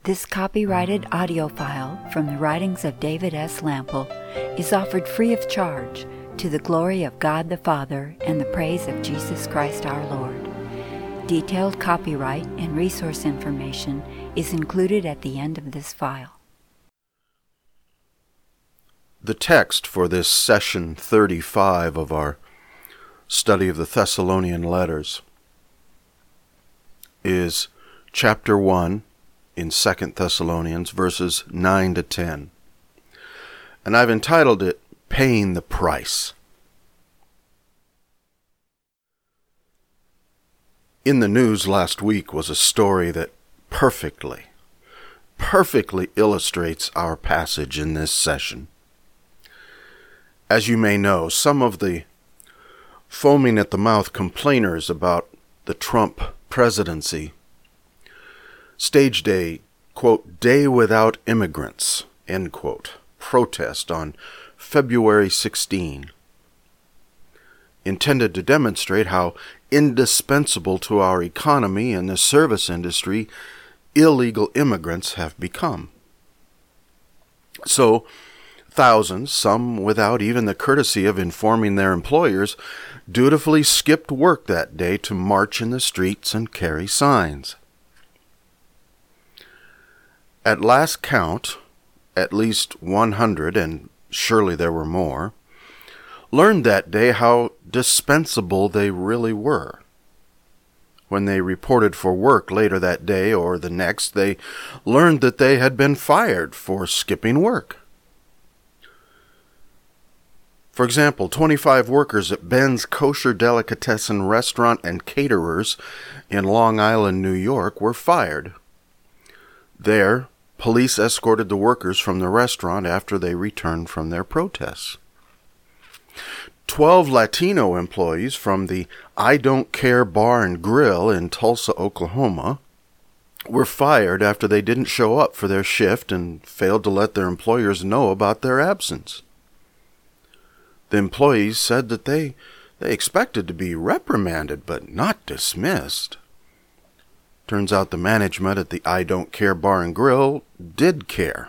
This copyrighted audio file from the writings of David S. Lample is offered free of charge to the glory of God the Father and the praise of Jesus Christ our Lord. Detailed copyright and resource information is included at the end of this file. The text for this session 35 of our study of the Thessalonian letters is chapter 1 in 2 Thessalonians, verses 9 to 10. And I've entitled it, Paying the Price. In the news last week was a story that perfectly illustrates our passage in this session. As you may know, some of the foaming at the mouth complainers about the Trump presidency staged a, quote, day without immigrants, end quote, protest on February 16, intended to demonstrate how indispensable to our economy and the service industry illegal immigrants have become. So, thousands, some without even the courtesy of informing their employers, dutifully skipped work that day to march in the streets and carry signs. At last count, at least 100, and surely there were more, learned that day how dispensable they really were. When they reported for work later that day or the next, they learned that they had been fired for skipping work. For example, 25 workers at Ben's Kosher Delicatessen Restaurant and Caterers in Long Island, New York, were fired. There, police escorted the workers from the restaurant after they returned from their protests. 12 Latino employees from the I Don't Care Bar and Grill in Tulsa, Oklahoma, were fired after they didn't show up for their shift and failed to let their employers know about their absence. The employees said that they expected to be reprimanded but not dismissed. Turns out the management at the I Don't Care Bar and Grill did care.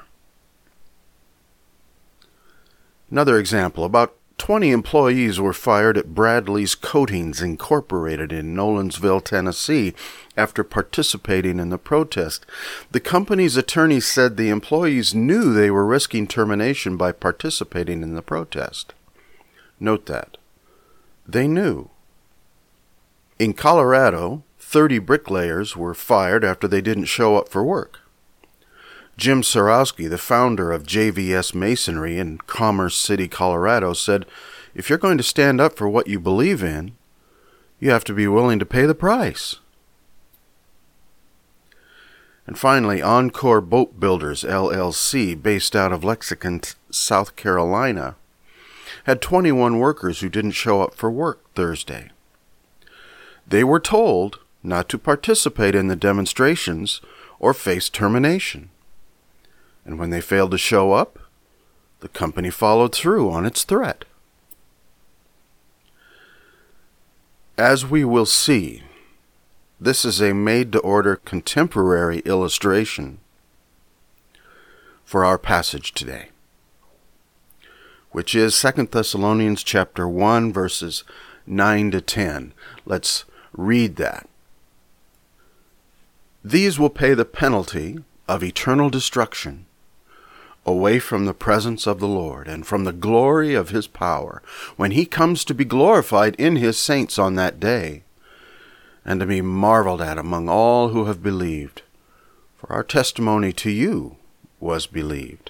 Another example, about 20 employees were fired at Bradley's Coatings Incorporated in Nolensville, Tennessee, after participating in the protest. The company's attorneys said the employees knew they were risking termination by participating in the protest. Note that. They knew. In Colorado, 30 bricklayers were fired after they didn't show up for work. Jim Sorowski, the founder of JVS Masonry in Commerce City, Colorado, said, if you're going to stand up for what you believe in, you have to be willing to pay the price. And finally, Encore Boat Builders, LLC, based out of Lexington, South Carolina, had 21 workers who didn't show up for work Thursday. They were told not to participate in the demonstrations or face termination. And when they failed to show up, the company followed through on its threat. As we will see, this is a made-to-order contemporary illustration for our passage today, which is 2 Thessalonians chapter 1, verses 9 to 10. Let's read that. These will pay the penalty of eternal destruction away from the presence of the Lord and from the glory of his power when he comes to be glorified in his saints on that day and to be marveled at among all who have believed. For our testimony to you was believed.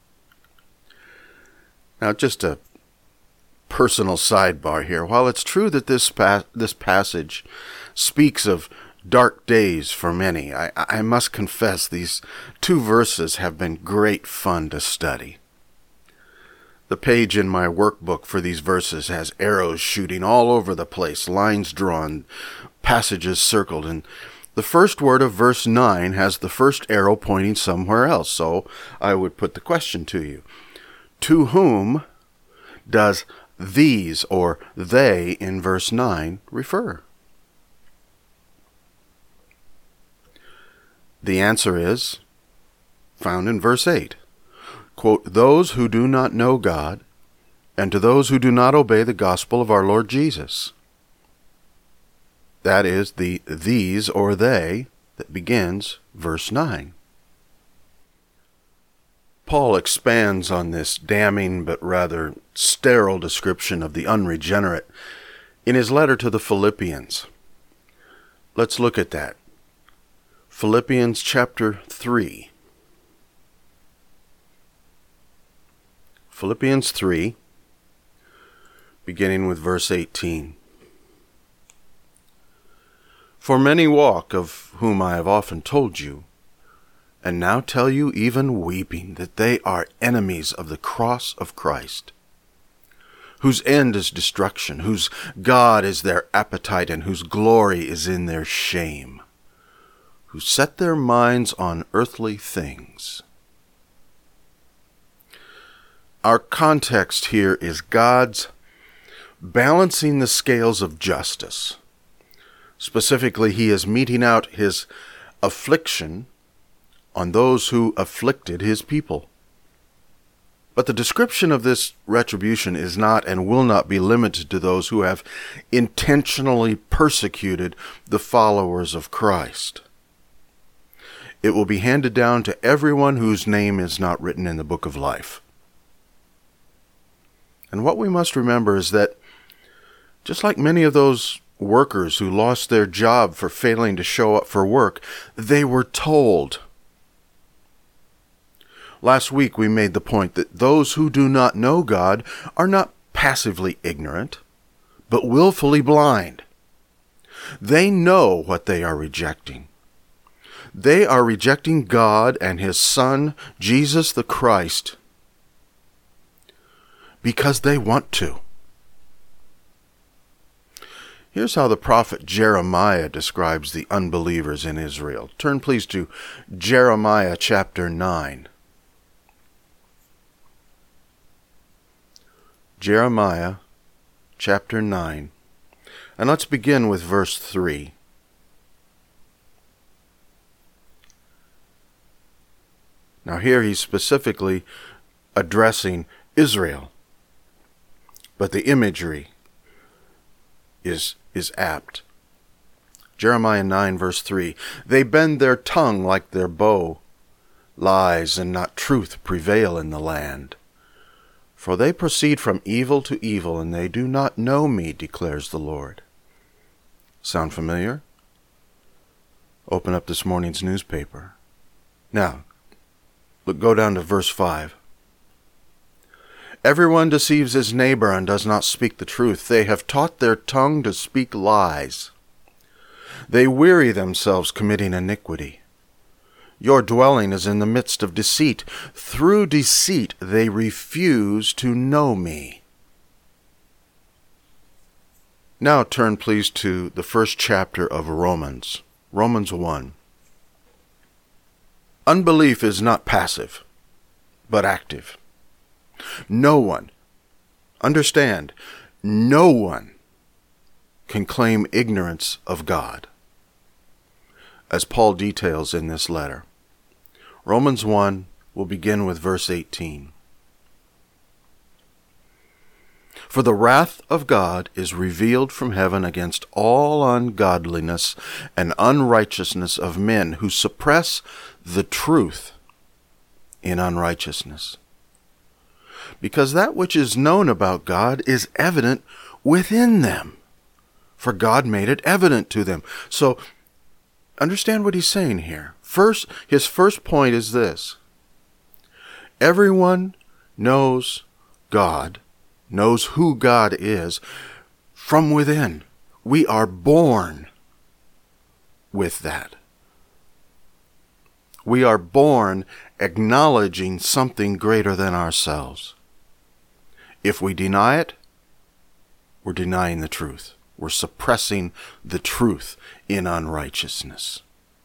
Now, just a personal sidebar here. While it's true that this passage speaks of dark days for many, I must confess these two verses have been great fun to study. The page in my workbook for these verses has arrows shooting all over the place, lines drawn, passages circled, and the first word of verse 9 has the first arrow pointing somewhere else, so I would put the question to you. To whom does these or they in verse 9 refer? The answer is found in verse 8. Quote, "Those who do not know God, and to those who do not obey the gospel of our Lord Jesus." That is the these or they that begins verse 9. Paul expands on this damning but rather sterile description of the unregenerate in his letter to the Philippians. Let's look at that. Philippians chapter 3. Philippians 3, beginning with verse 18. "For many walk, of whom I have often told you, and now tell you even weeping, that they are enemies of the cross of Christ, whose end is destruction, whose God is their appetite, and whose glory is in their shame, who set their minds on earthly things." Our context here is God's balancing the scales of justice. Specifically, he is meting out his affliction on those who afflicted his people. But the description of this retribution is not and will not be limited to those who have intentionally persecuted the followers of Christ. It will be handed down to everyone whose name is not written in the book of life. And what we must remember is that, just like many of those workers who lost their job for failing to show up for work, they were told. Last week we made the point that those who do not know God are not passively ignorant, but willfully blind. They know what they are rejecting. They are rejecting God and His Son, Jesus the Christ, because they want to. Here's how the prophet Jeremiah describes the unbelievers in Israel. Turn please to Jeremiah chapter 9. Jeremiah chapter 9. And let's begin with verse 3. Now here he's specifically addressing Israel, but the imagery is apt. Jeremiah 9 verse 3. "They bend their tongue like their bow. Lies and not truth prevail in the land. For they proceed from evil to evil, and they do not know me, declares the Lord." Sound familiar? Open up this morning's newspaper. Now, go down to verse 5. "Everyone deceives his neighbor and does not speak the truth. They have taught their tongue to speak lies. They weary themselves committing iniquity. Your dwelling is in the midst of deceit. Through deceit they refuse to know me." Now turn please to the first chapter of Romans, Romans 1. Unbelief is not passive, but active. No one, understand, no one can claim ignorance of God, as Paul details in this letter. Romans 1 will begin with verse 18. "For the wrath of God is revealed from heaven against all ungodliness and unrighteousness of men who suppress the truth in unrighteousness. Because that which is known about God is evident within them, for God made it evident to them." So, understand what he's saying here. His first point is this: everyone knows God, knows who God is, from within. We are born with that. We are born acknowledging something greater than ourselves. If we deny it, we're denying the truth. We're suppressing the truth in unrighteousness.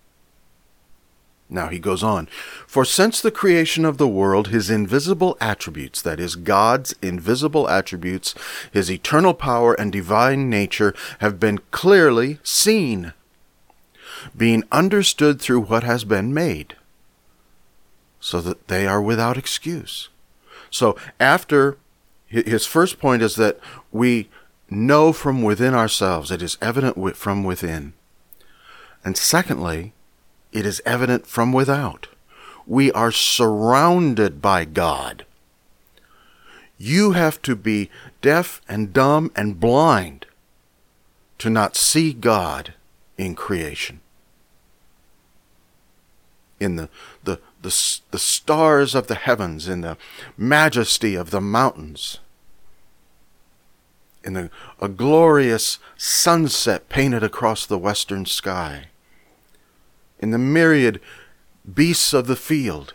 Now he goes on, "For since the creation of the world, his invisible attributes, that is, God's invisible attributes, his eternal power and divine nature, have been clearly seen, being understood through what has been made, so that they are without excuse. So after his first point is that we know from within ourselves, it is evident from within. And secondly, it is evident from without. We are surrounded by God. You have to be deaf and dumb and blind to not see God in creation. In the stars of the heavens, in the majesty of the mountains, in a glorious sunset painted across the western sky, in the myriad beasts of the field,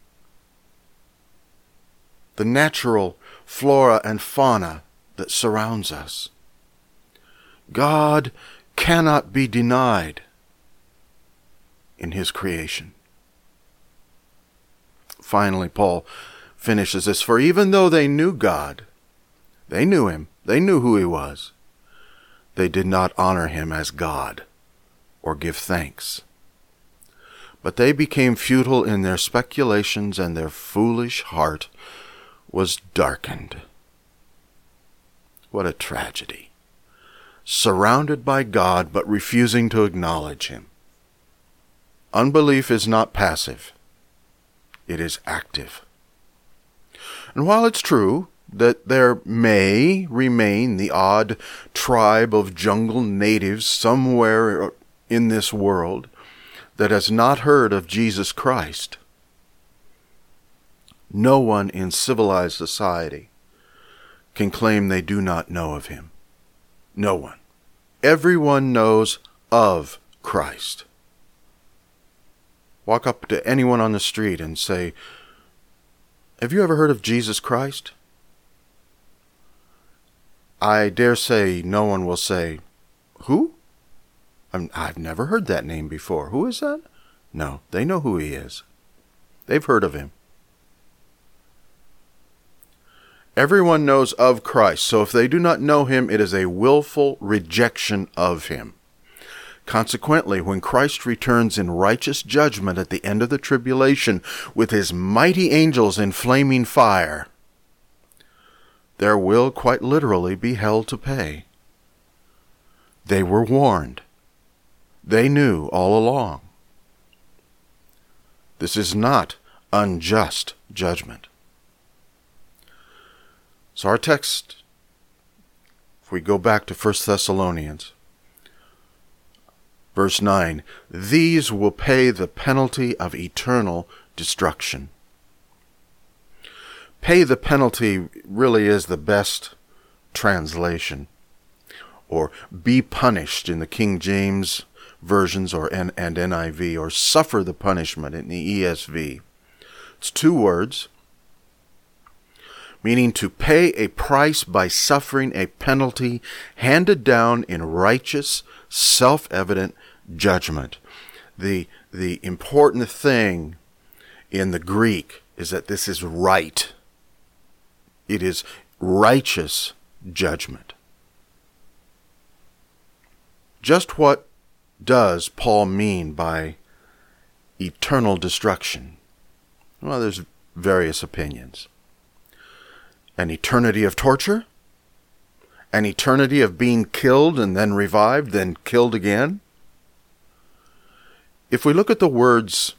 the natural flora and fauna that surrounds us. God cannot be denied in his creation. Finally, Paul finishes this, for even though they knew God, they knew him, they knew who he was, they did not honor him as God or give thanks. But they became futile in their speculations, and their foolish heart was darkened. What a tragedy. Surrounded by God, but refusing to acknowledge him. Unbelief is not passive. It is active. And while it's true that there may remain the odd tribe of jungle natives somewhere in this world that has not heard of Jesus Christ, no one in civilized society can claim they do not know of him. No one. Everyone knows of Christ. Walk up to anyone on the street and say, have you ever heard of Jesus Christ? I dare say no one will say, who? I've never heard that name before. Who is that? No, they know who he is. They've heard of him. Everyone knows of Christ, so if they do not know him, it is a willful rejection of him. Consequently, when Christ returns in righteous judgment at the end of the tribulation with his mighty angels in flaming fire, there will quite literally be hell to pay. They were warned. They knew all along. This is not unjust judgment. So our text, if we go back to 1 Thessalonians, verse 9, these will pay the penalty of eternal destruction. Pay the penalty really is the best translation, or be punished in the King James versions and NIV, or suffer the punishment in the ESV. It's two words, meaning to pay a price by suffering a penalty handed down in righteous, self-evident judgment. The important thing in the Greek is that this is right. It is righteous judgment. Just what does Paul mean by eternal destruction? Well, there's various opinions. An eternity of torture? An eternity of being killed and then revived, then killed again? If we look at the words,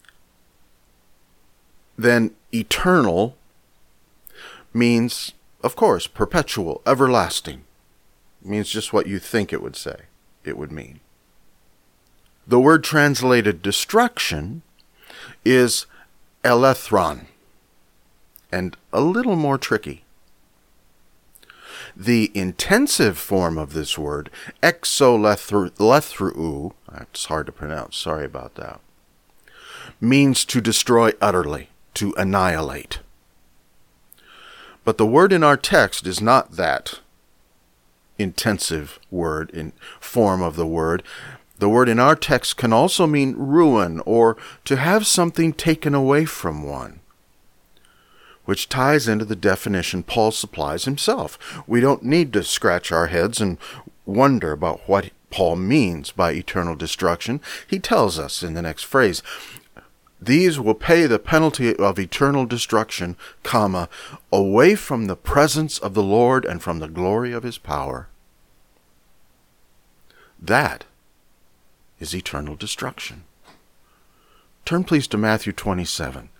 then eternal means, of course, perpetual, everlasting. It means just what you think it would say, it would mean. The word translated destruction is elethron, and a little more tricky. The intensive form of this word, exolethru, it's hard to pronounce, sorry about that, means to destroy utterly, to annihilate. But the word in our text is not that intensive word in form of the word. The word in our text can also mean ruin, or to have something taken away from one, which ties into the definition Paul supplies himself. We don't need to scratch our heads and wonder about what Paul means by eternal destruction. He tells us in the next phrase, These will pay the penalty of eternal destruction, comma, away from the presence of the Lord and from the glory of his power. That is eternal destruction. Turn please to Matthew 27.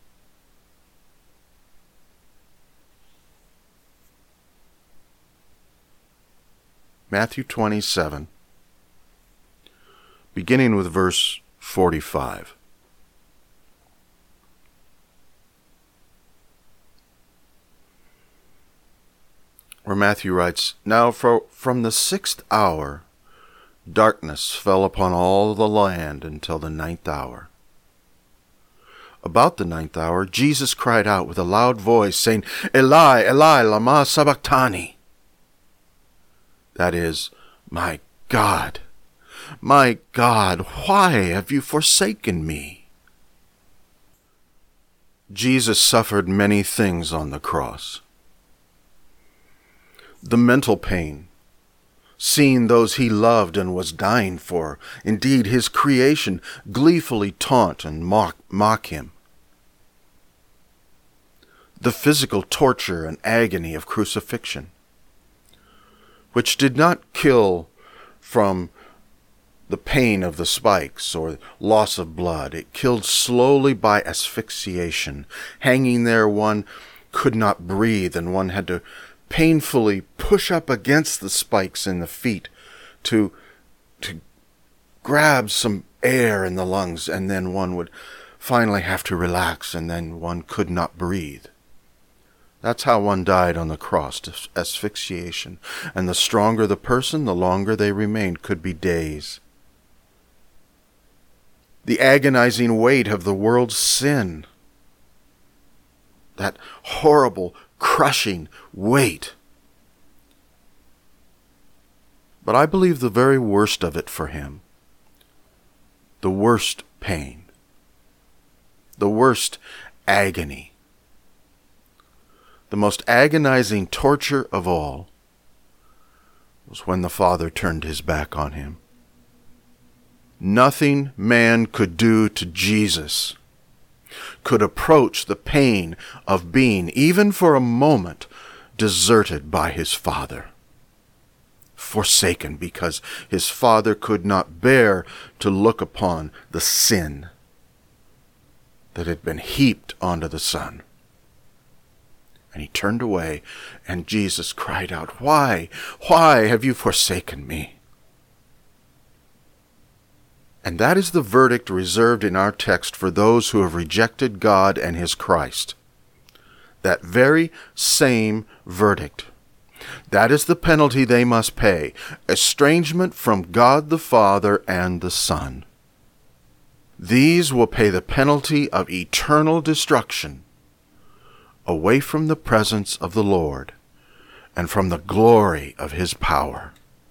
Matthew 27, beginning with verse 45. Where Matthew writes, "Now from the 6th hour darkness fell upon all the land until the 9th hour. About the 9th hour Jesus cried out with a loud voice, saying, Eli, Eli, lama sabachthani." That is, my God, why have you forsaken me?" Jesus suffered many things on the cross. The mental pain, seeing those he loved and was dying for, indeed his creation, gleefully taunt and mock him. The physical torture and agony of crucifixion, which did not kill from the pain of the spikes or loss of blood. It killed slowly by asphyxiation. Hanging there, one could not breathe, and one had to painfully push up against the spikes in the feet to grab some air in the lungs, and then one would finally have to relax, and then one could not breathe. That's how one died on the cross, asphyxiation. And the stronger the person, the longer they remained, could be days. The agonizing weight of the world's sin, that horrible, crushing weight. But I believe the very worst of it for him, the worst pain, the worst agony, the most agonizing torture of all, was when the Father turned his back on him. Nothing man could do to Jesus could approach the pain of being, even for a moment, deserted by his Father, forsaken because his Father could not bear to look upon the sin that had been heaped onto the Son. And he turned away, and Jesus cried out, Why have you forsaken me?" And that is the verdict reserved in our text for those who have rejected God and his Christ. That very same verdict. That is the penalty they must pay: estrangement from God the Father and the Son. These will pay the penalty of eternal destruction, away from the presence of the Lord and from the glory of his power.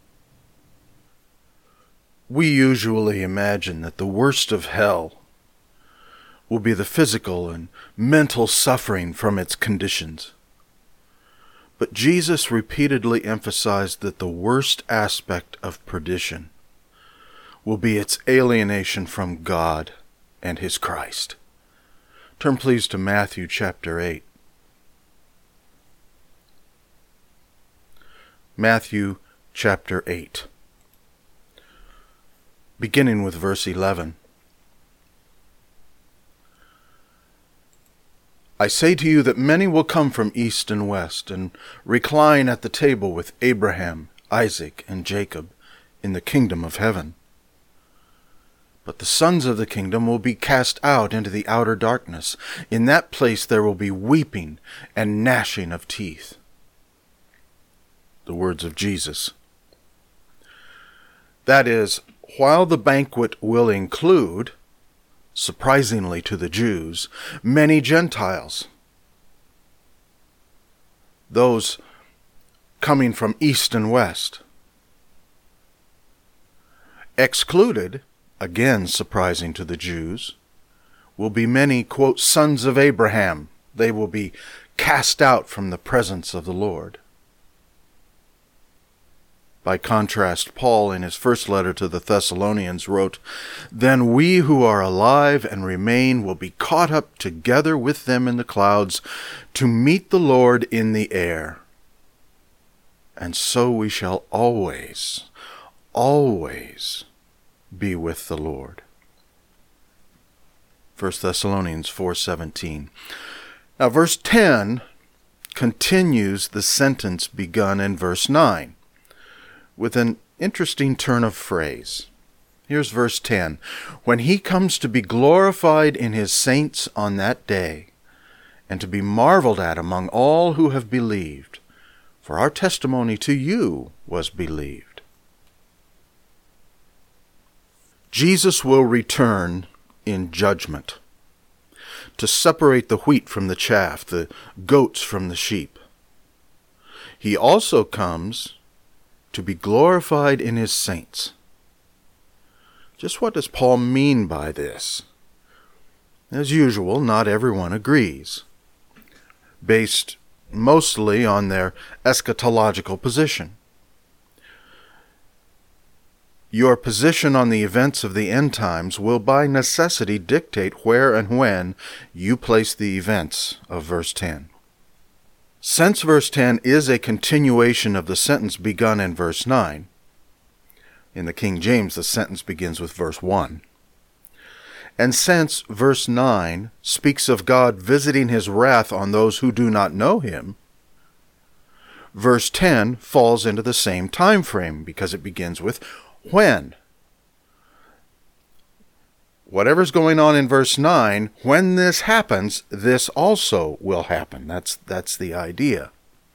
We usually imagine that the worst of hell will be the physical and mental suffering from its conditions. But Jesus repeatedly emphasized that the worst aspect of perdition will be its alienation from God and his Christ. Turn please to Matthew chapter 8. Matthew chapter 8, beginning with verse 11. "I say to you that many will come from east and west, and recline at the table with Abraham, Isaac, and Jacob in the kingdom of heaven. But the sons of the kingdom will be cast out into the outer darkness. In that place there will be weeping and gnashing of teeth." The words of Jesus. That is, while the banquet will include, surprisingly to the Jews, many Gentiles, those coming from east and west, excluded, again surprising to the Jews, will be many, quote, sons of Abraham. They will be cast out from the presence of the Lord. By contrast, Paul, in his first letter to the Thessalonians, wrote, "Then we who are alive and remain will be caught up together with them in the clouds to meet the Lord in the air. And so we shall always, always be with the Lord." 1 Thessalonians 4:17. Now, verse 10 continues the sentence begun in verse 9 with an interesting turn of phrase. Here's verse 10. "When he comes to be glorified in his saints on that day, and to be marveled at among all who have believed, for our testimony to you was believed." Jesus will return in judgment, to separate the wheat from the chaff, the goats from the sheep. He also comes to be glorified in his saints. Just what does Paul mean by this? As usual, not everyone agrees, based mostly on their eschatological position. Your position on the events of the end times will by necessity dictate where and when you place the events of verse 10. Since verse 10 is a continuation of the sentence begun in verse 9, in the King James the sentence begins with verse 1, and since verse 9 speaks of God visiting his wrath on those who do not know him, verse 10 falls into the same time frame because it begins with when. Whatever's going on in verse 9, when this happens, this also will happen. That's the idea.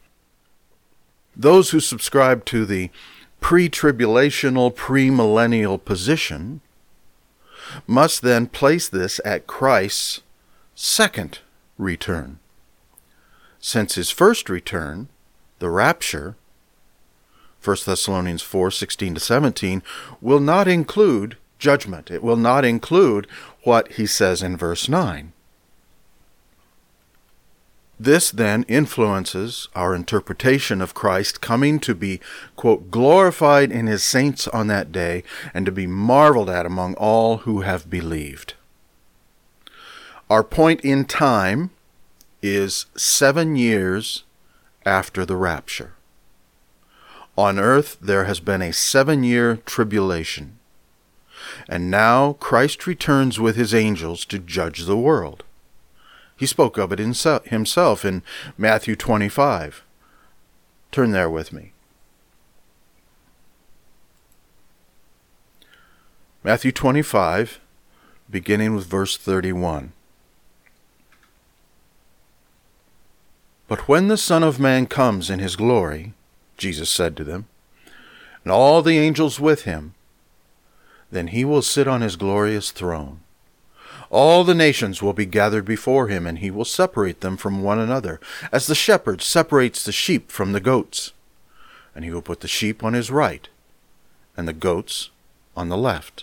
Those who subscribe to the pre-tribulational, premillennial position must then place this at Christ's second return. Since his first return, the rapture, 1 Thessalonians 4:16-17, will not include judgment. It will not include what he says in verse 9. This then influences our interpretation of Christ coming to be, quote, glorified in his saints on that day and to be marveled at among all who have believed. Our point in time is 7 years after the rapture. On earth there has been a 7-year tribulation. And now Christ returns with his angels to judge the world. He spoke of it himself in Matthew 25. Turn there with me. Matthew 25, beginning with verse 31. "But when the Son of Man comes in his glory," Jesus said to them, "and all the angels with him, then he will sit on his glorious throne. All the nations will be gathered before him, and he will separate them from one another, as the shepherd separates the sheep from the goats. And he will put the sheep on his right, and the goats on the left."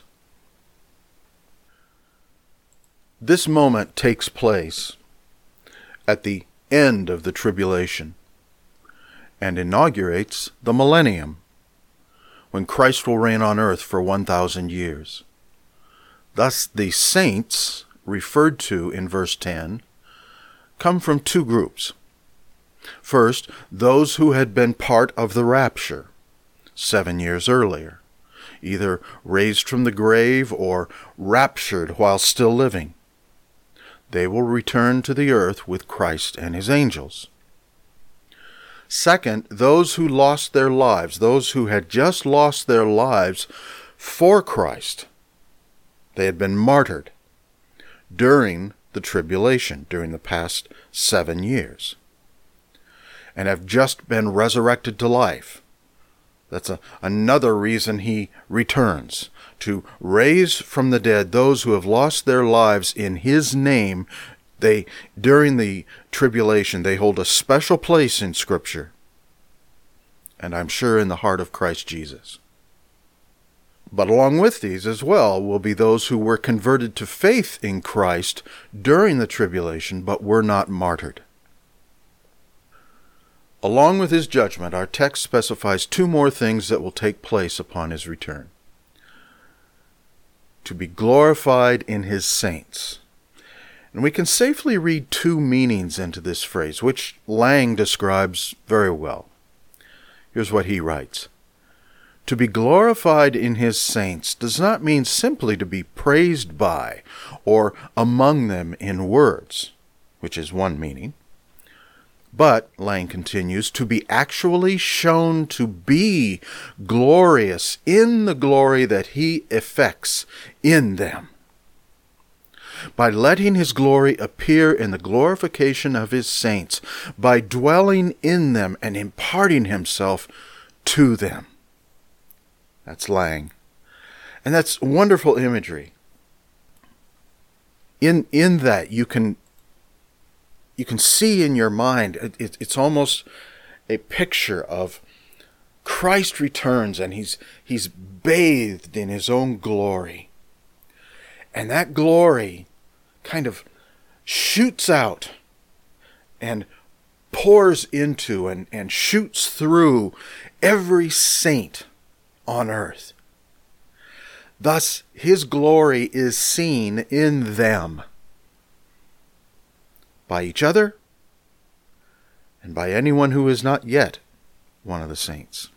This moment takes place at the end of the tribulation and inaugurates the millennium, when Christ will reign on earth for 1,000 years. Thus, the saints referred to in verse 10 come from two groups. First, those who had been part of the rapture 7 years earlier, either raised from the grave or raptured while still living. They will return to the earth with Christ and his angels. Second, those who lost their lives, those who had just lost their lives for Christ. They had been martyred during the tribulation, during the past 7 years, and have just been resurrected to life. That's another reason he returns, to raise from the dead those who have lost their lives in his name. During the tribulation, they hold a special place in Scripture, and I'm sure in the heart of Christ Jesus. But along with these as well will be those who were converted to faith in Christ during the tribulation, but were not martyred. Along with his judgment, our text specifies two more things that will take place upon his return. To be glorified in his saints. And we can safely read two meanings into this phrase, which Lang describes very well. Here's what he writes. To be glorified in his saints does not mean simply to be praised by or among them in words, which is one meaning. But, Lang continues, to be actually shown to be glorious in the glory that he effects in them. By letting his glory appear in the glorification of his saints, by dwelling in them and imparting himself to them. That's Lang. And that's wonderful imagery. In that you can see in your mind, it's almost a picture of Christ returns and he's bathed in his own glory. And that glory kind of shoots out and pours into and shoots through every saint on earth. Thus, his glory is seen in them, by each other, and by anyone who is not yet one of the saints.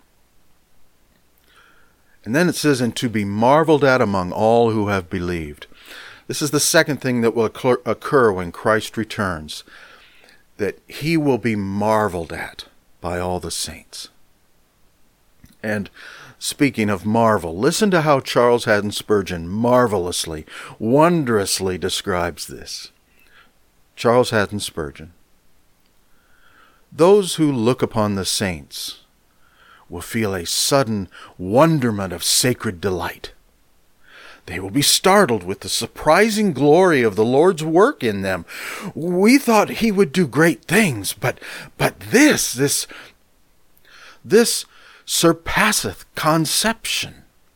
And then it says, and to be marveled at among all who have believed. This is the second thing that will occur when Christ returns, that he will be marveled at by all the saints. And speaking of marvel, listen to how Charles Haddon Spurgeon marvelously, wondrously describes this. Charles Haddon Spurgeon. Those who look upon the saints will feel a sudden wonderment of sacred delight. They will be startled with the surprising glory of the Lord's work in them. We thought he would do great things, but this surpasseth conception.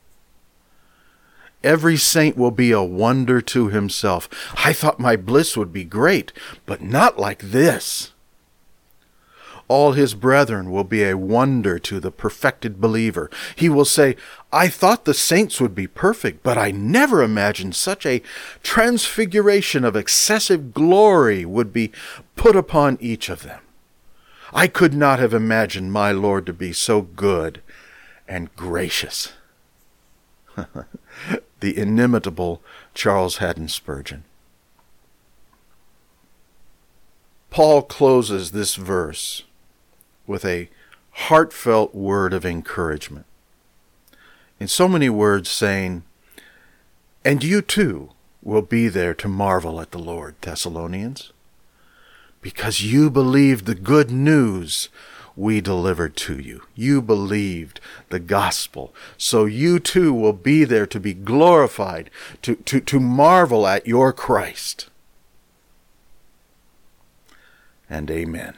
Every saint will be a wonder to himself. I thought my bliss would be great, but not like this. All his brethren will be a wonder to the perfected believer. He will say, I thought the saints would be perfect, but I never imagined such a transfiguration of excessive glory would be put upon each of them. I could not have imagined my Lord to be so good and gracious. The inimitable Charles Haddon Spurgeon. Paul closes this verse with a heartfelt word of encouragement. In so many words saying, and you too will be there to marvel at the Lord, Thessalonians, because you believed the good news we delivered to you. You believed the gospel. So you too will be there to be glorified, to marvel at your Christ. And amen.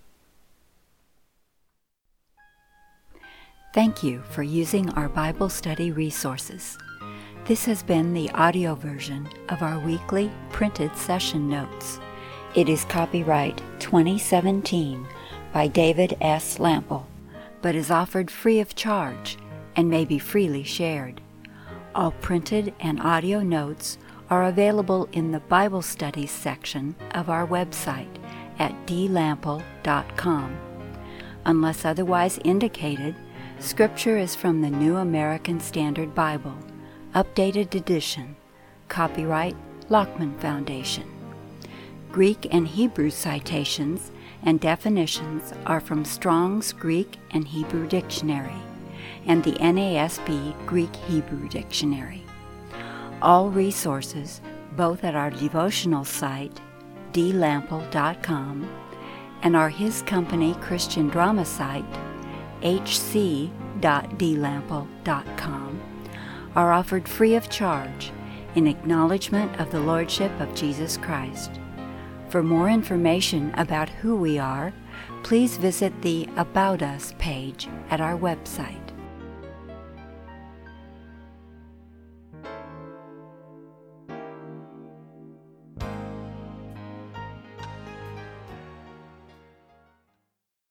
Thank you for using our Bible study resources. This has been the audio version of our weekly printed session notes. It is copyright 2017 by David S. Lample, but is offered free of charge and may be freely shared. All printed and audio notes are available in the Bible Studies section of our website at dlample.com. Unless otherwise indicated, Scripture is from the New American Standard Bible, Updated Edition, copyright Lockman Foundation. Greek and Hebrew citations and definitions are from Strong's Greek and Hebrew Dictionary and the NASB Greek-Hebrew Dictionary. All resources, both at our devotional site, dlample.com, and our His Company Christian drama site, hc.dlample.com, are offered free of charge in acknowledgement of the Lordship of Jesus Christ. For more information about who we are, please visit the About Us page at our website.